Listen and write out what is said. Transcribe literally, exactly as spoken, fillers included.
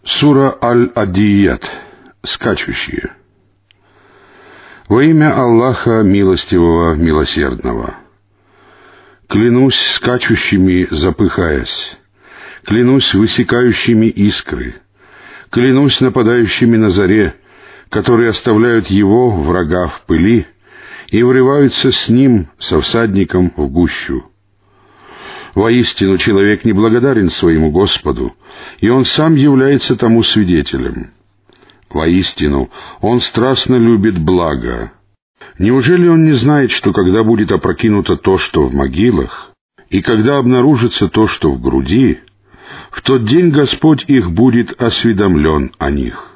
Сура Аль-Адият. Скачущие. Во имя Аллаха Милостивого, Милосердного. Клянусь скачущими, запыхаясь. Клянусь высекающими искры. Клянусь нападающими на заре, которые оставляют его, врага, в пыли, и врываются с ним, со всадником, в гущу. Воистину, человек неблагодарен своему Господу, и он сам является тому свидетелем. Воистину, он страстно любит благо. Неужели он не знает, что когда будет опрокинуто то, что в могилах, и когда обнаружится то, что в груди, в тот день Господь их будет осведомлен о них?